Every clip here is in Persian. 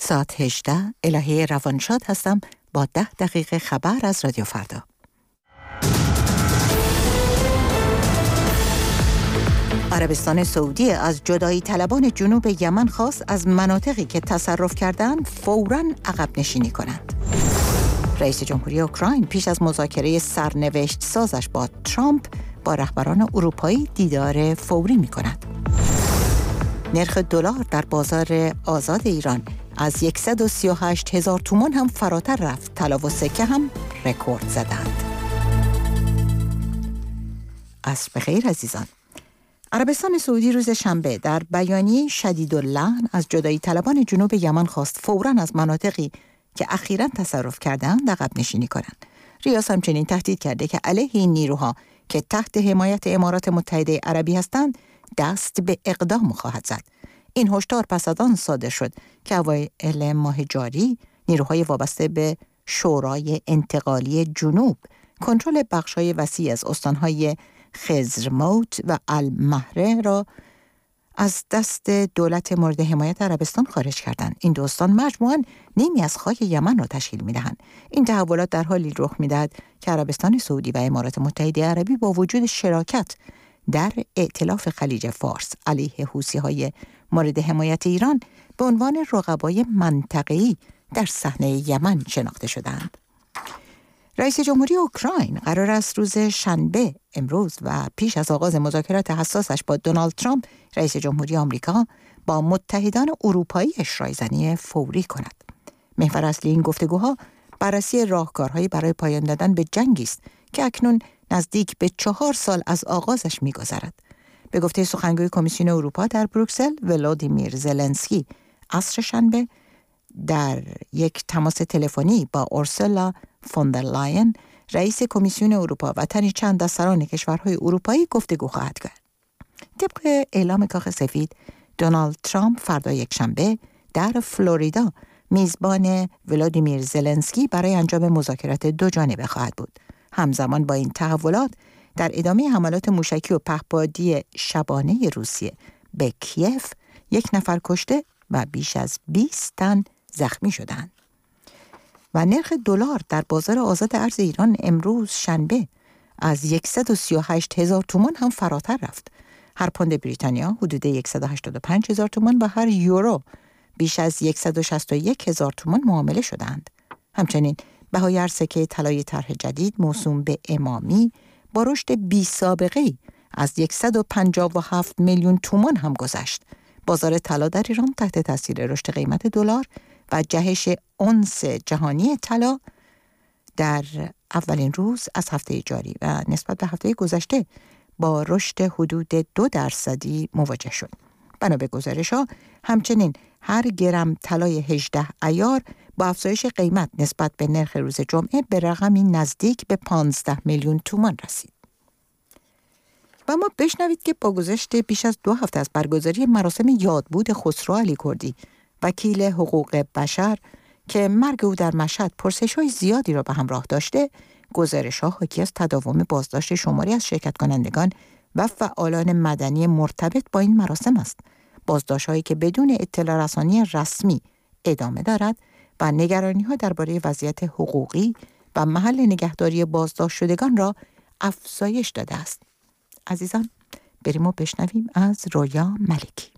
ساعت 18 الهه روانشاد هستم با 10 دقیقه خبر از رادیو فردا. عربستان سعودی از جدایی طلبان جنوب یمن خواست از مناطقی که تصرف کردند فوراً عقب نشینی کنند. رئیس جمهوری اوکراین پیش از مذاکره سرنوشت سازش با ترامپ با رهبران اروپایی دیدار فوری می کند. نرخ دلار در بازار آزاد ایران از 138,000 تومان هم فراتر رفت. طلا و سکه هم رکورد زدند. عصر بخیر عزیزان. عربستان سعودی روز شنبه در بیانیه شدیداللحن از جدایی طلبان جنوب یمن خواست فوراً از مناطقی که اخیراً تصرف کردند عقب نشینی کنند. ریاض همچنین تهدید کرده که علیه این نیروها که تحت حمایت امارات متحده عربی هستند دست به اقدام خواهد زد. این هشدار پس از آن صادر شد که اوایل ماه جاری نیروهای وابسته به شورای انتقالی جنوب کنترل بخش‌های وسیع از استان‌های خزرموت و المهره را از دست دولت مورد حمایت عربستان خارج کردند. این دو استان مجموعاً نیمی از خاک یمن را تشکیل می‌دهند. این تحولات در حالی رخ می‌دهد که عربستان سعودی و امارات متحده عربی با وجود شراکت در ائتلاف خلیج فارس علیه حوثی‌های مورد حمایت ایران به عنوان رقبای منطقه‌ای در صحنه یمن شناخته شدند. رئیس جمهوری اوکراین قرار است روز شنبه امروز و پیش از آغاز مذاکرات حساسش با دونالد ترامپ رئیس جمهوری آمریکا با متحدان اروپایی‌اش رایزنی فوری کند. محور اصلی این گفتگوها بررسی راهکارهایی برای پایان دادن به جنگی است که اکنون نزدیک به 4 سال از آغازش می‌گذرد. به گفته سخنگوی کمیسیون اروپا در بروکسل ولادیمیر زلنسکی عصر شنبه در یک تماس تلفنی با اورسولا فوندرلاین رئیس کمیسیون اروپا و تنی چند از سران کشورهای اروپایی گفتگو خواهد کرد. طبق اعلام کاخ سفید دونالد ترامپ فردا یکشنبه در فلوریدا میزبان ولادیمیر زلنسکی برای انجام مذاکرات دو جانبه خواهد بود. همزمان با این تحولات در ادامه حملات موشکی و پهپادی شبانه روسیه به کیف 1 نفر کشته و بیش از 20 تن زخمی شدند. و نرخ دلار در بازار آزاد ارز ایران امروز شنبه از 138,000 تومان هم فراتر رفت. هر پوند بریتانیا حدود 185,000 تومان و هر یورو بیش از 161,000 تومان معامله شدند. همچنین بهای هر سکه طلای طرح جدید موسوم به امامی با رشد بی سابقه‌ای از 157 میلیون تومان هم گذشت. بازار طلا در ایران تحت تاثیر رشد قیمت دلار و جهش اونس جهانی طلا در اولین روز از هفته جاری و نسبت به هفته گذشته با رشد حدود 2% مواجه شد. بنا به گزارش‌ها همچنین هر گرم طلای 18 عیار با افزایش قیمت نسبت به نرخ روز جمعه به رقمی نزدیک به 15 میلیون تومان رسید. و ما بشنوید که با گذشت بیش از 2 هفته از برگزاری مراسم یادبود خسرو علیکردی وکیل حقوق بشر که مرگ او در مشهد پرسش‌های زیادی را به همراه داشته، گزارش‌ها حاکی از تداوم بازداشت شماری از شرکت کنندگان و فعالان مدنی مرتبط با این مراسم است. بازداشت‌هایی که بدون اطلاع رسانی رسمی ادامه دارد و نگرانی‌ها درباره وضعیت حقوقی و محل نگهداری بازداشت شدگان را افزایش داده است. عزیزان بریم و بشنویم از رویا ملکی.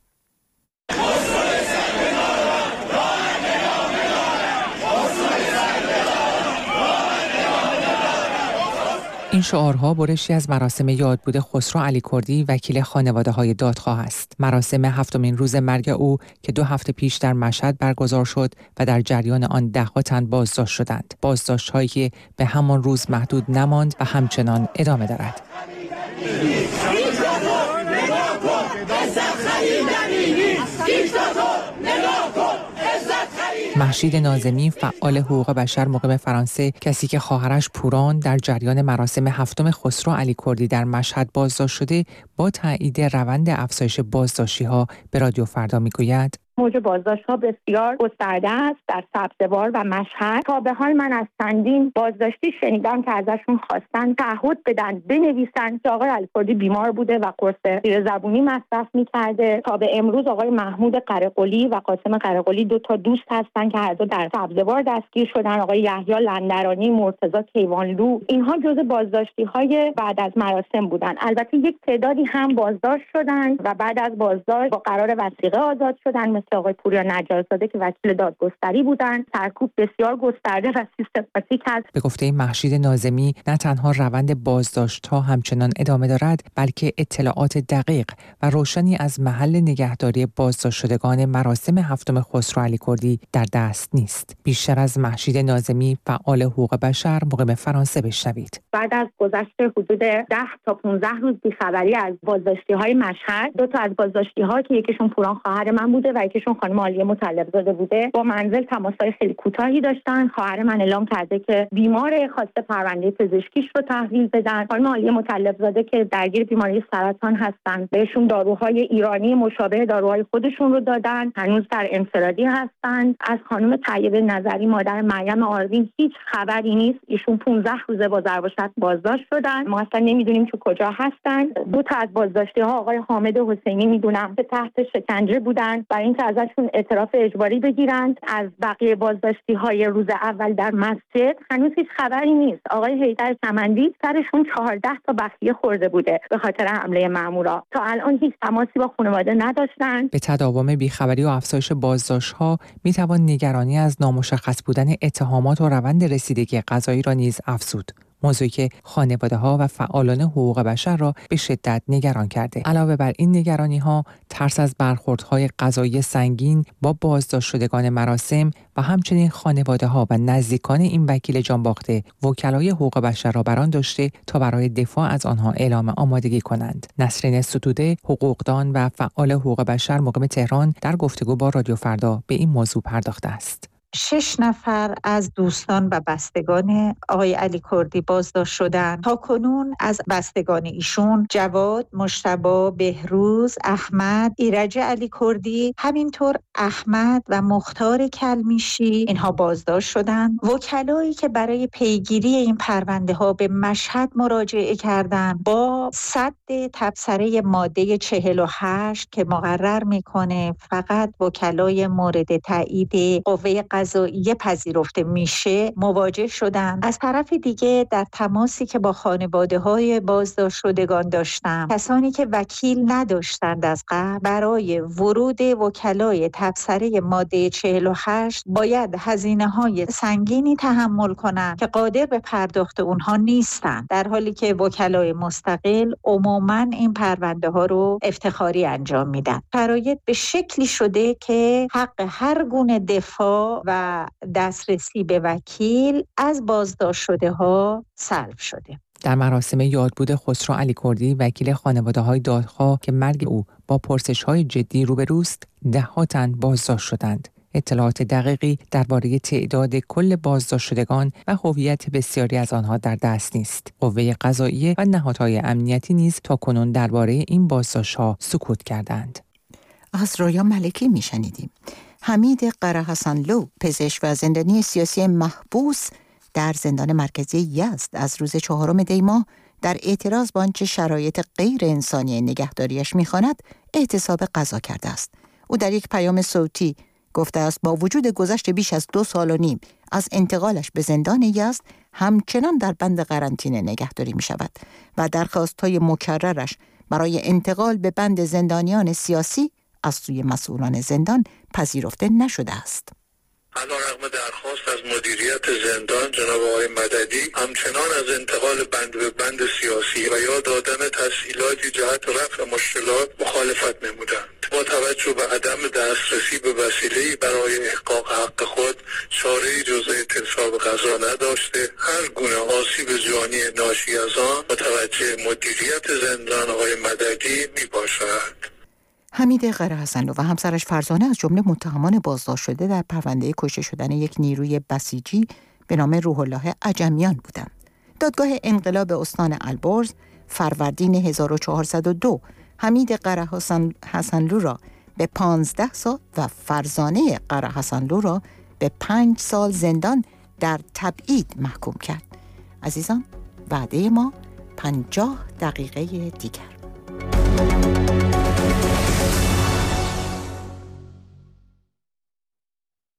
این شعارها برشی از مراسم یادبود خسرو علیکردی وکیل خانواده‌های دادخواه است. مراسم 7مین روز مرگ او که 2 هفته پیش در مشهد برگزار شد و در جریان آن 10 تن بازداشت شدند. بازداشت‌هایی که به همان روز محدود نماند و همچنان ادامه دارد. مهشید ناظمی فعال حقوق بشر مقیم فرانسه، کسی که خواهرش پوران در جریان مراسم 7 خسرو علیکردی در مشهد بازداشت شده، با تایید روند افزایش بازداشتی‌ها به رادیو فردا میگوید: موج بازداشت‌ها بسیار گسترده است در سبزوار و مشهد. تا به حال من از چندین بازداشتی شنیدم که ازشون خواستن تعهد بدن بنویسن که آقای علیکردی بیمار بوده و قرص زیرزبونی مصرف می‌کرده. تا به امروز آقای محمود قره‌قلی و قاسم قره‌قلی 2 تا دوست هستن که هر دو در سبزوار دستگیر شدن. آقای یحیی لندرانی، مرتضی کیوانلو، اینها جزء بازداشتی‌های بعد از مراسم بودن. البته یک تعدادی هم بازداشت شدن و بعد از بازداشت با قرار وثیقه آزاد شدن، مثل آقای پوریا نجارزاده که وکیل دادگستری بودن. سرکوب بسیار گسترده و سیستماتیک است. به گفته مهشید ناظمی، نه تنها روند بازداشت‌ها همچنان ادامه دارد، بلکه اطلاعات دقیق و روشنی از محل نگهداری بازداشت شدگان مراسم هفتم خسرو علیکردی در دست نیست. بیشتر از مهشید ناظمی، فعال حقوق بشر، مقیم فرانسه بشنوید. بعد از گذشت حدود 10 تا 15 روز بی‌خبری از بازداشتی‌های مشهد، 2 تا از بازداشتی‌ها که یکیشون پوران خواهر من بوده و یکیشون خانم عالیه مطلب‌زاده بوده، با منزل تماس‌های خیلی کوتاهی داشتن. خواهر من اعلام کرده که بیمار، خواسته پرونده پزشکیش رو تحویل بدن. خانم عالیه مطلب‌زاده که درگیر بیماری سرطان هستن، بهشون داروهای ایرانی مشابه داروهای خودشون رو دادن، هنوز در انفرادی هستن. از خانم طیبه نظری، مادر مریم آروین، هیچ خبری نیست. ایشون 15 روزه با ضرب و شتم بازداشت شدن. ما اصلا نمیدونیم که کجا هستن. 2 تا از بازداشتی‌ها آقای حامد حسینی میدونم که تحت شکنجه بودن برای اینکه ازشون اعتراف اجباری بگیرند. از بقیه بازداشتی‌های روز اول در مسجد هنوز هیچ خبری نیست. آقای حیدر سمندی سرشون 14 تا بخیه خورده بوده به خاطر حمله مامورا. تا الان هیچ تماسی با خانواده نداشتن. به تداوم بیخبری و افزایش بازداشت‌ها میتوان نگرانی از نامشخص بودن اتهامات و روند رسیدگی قضایی را نیز افزود. موضوعی که خانواده‌ها و فعالان حقوق بشر را به شدت نگران کرده. علاوه بر این نگرانی‌ها، ترس از برخوردهای قضایی سنگین با بازداشت شدگان مراسم و همچنین خانواده‌ها و نزدیکان این وکیل جانباخته وکلای حقوق بشر را بران داشته تا برای دفاع از آنها اعلام آمادگی کنند. نسرین ستوده، حقوقدان و فعال حقوق بشر مقیم تهران، در گفتگو با رادیو فردا به این موضوع پرداخته است. 6 نفر از دوستان و بستگان آقای علیکردی بازداشت شدند. تا کنون از بستگان ایشون جواد، مجتبی، بهروز، احمد، ایرج علیکردی، همینطور احمد و مختار کلمیشی اینها بازداشت شدند. وکلایی که برای پیگیری این پرونده ها به مشهد مراجعه کردند با سد تبصره ماده 48 که مقرر میکنه فقط وکلای مورد تایید قوه قضاییه پذیرفته میشه مواجه شدن. از طرف دیگه در تماسی که با خانواده‌های بازداشت شدگان داشتم، کسانی که وکیل نداشتند از قبل، برای ورود وکلای تبصره ماده 48 باید هزینه‌های سنگینی تحمل کنند که قادر به پرداخت اونها نیستند، در حالی که وکلای مستقل عموماً این پرونده ها رو افتخاری انجام میدن. شرایط به شکلی شده که حق هر گونه دفاع و دسترسی به وکیل از بازداشت شده ها سلب شده. در مراسم یادبود خسرو علیکردی، وکیل خانواده‌های دادخواه که مرگ او با پرسش‌های جدی روبروست، 10 تن بازداشت شدند. اطلاعات دقیقی درباره تعداد کل بازداشت شدگان و هویت بسیاری از آنها در دست نیست. قوه قضاییه و نهادهای امنیتی نیز تاکنون درباره این بازداشت‌ها سکوت کردند. از رویا ملکی میشنیدیم. حمید قرهحسنلو، پزشک و زندانی سیاسی محبوس در زندان مرکزی یزد، از روز 4 دی ماه در اعتراض با آنچه شرایط غیر انسانی نگهداریش می‌خواند اعتصاب قضا کرده است. او در یک پیام صوتی گفته است با وجود گذشت بیش از 2 سال و نیم از انتقالش به زندان یزد همچنان در بند قرنطینه نگهداری می‌شود و درخواست‌های مکررش برای انتقال به بند زندانیان سیاسی از سوی مسئولان زندان پذیرفته نشده است. علیرغم درخواست از مدیریت زندان جناب آقای مددی همچنان از انتقال بند به بند سیاسی و یا دادن تسهیلاتی جهت رفع مشکلات مخالفت نمودند. با توجه به عدم دسترسی به وسیله‌ای برای احقاق حق خود چاره‌ای جز اعتصاب قضا نداشته، هر گونه آسیب جانی ناشی از آن متوجه مدیریت زندان آقای مددی میباشد. حمید قرهحسنلو و همسرش فرزانه از جمله متهمان بازداشت شده در پرونده کشته شدن یک نیروی بسیجی به نام روح الله عجمیان بودند. دادگاه انقلاب استان البرز فروردین 1402 حمید قرهحسنلو را به 15 سال و فرزانه قره حسنلو را به 5 سال زندان در تبعید محکوم کرد. عزیزان، وعده ما 50 دقیقه دیگر.